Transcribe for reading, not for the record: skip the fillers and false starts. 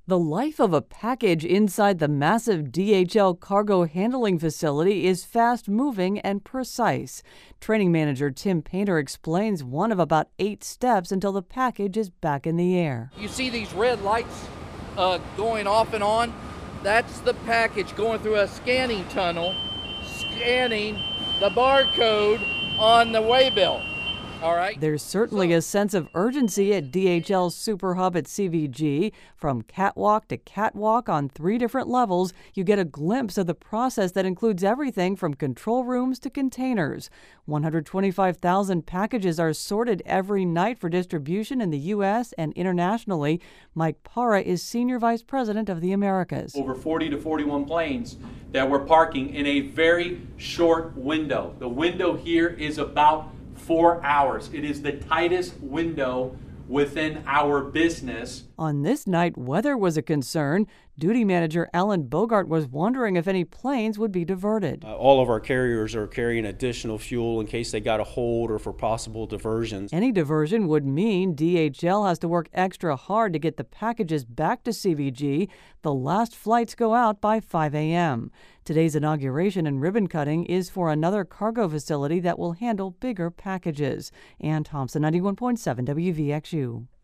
The life of a package inside the massive DHL cargo handling facility is fast-moving and precise. Training manager Tim Painter explains one of about 8 steps until the package is back in the air. You see these red lights going off and on? That's the package going through a scanning tunnel, scanning the barcode on the waybill. All right. There's certainly a sense of urgency at DHL's Super Hub at CVG. From catwalk to catwalk on 3 different levels, you get a glimpse of the process that includes everything from control rooms to containers. 125,000 packages are sorted every night for distribution in the U.S. and internationally. Mike Parra is Senior Vice President of the Americas. Over 40 to 41 planes that we're parking in a very short window. The window here is about 4 hours. It is the tightest window within our business. On this night, weather was a concern. Duty manager Alan Bogart was wondering if any planes would be diverted. All of our carriers are carrying additional fuel in case they got a hold or for possible diversions. Any diversion would mean DHL has to work extra hard to get the packages back to CVG. The last flights go out by 5 a.m. Today's inauguration and ribbon cutting is for another cargo facility that will handle bigger packages. Ann Thompson, 91.7 WVXU.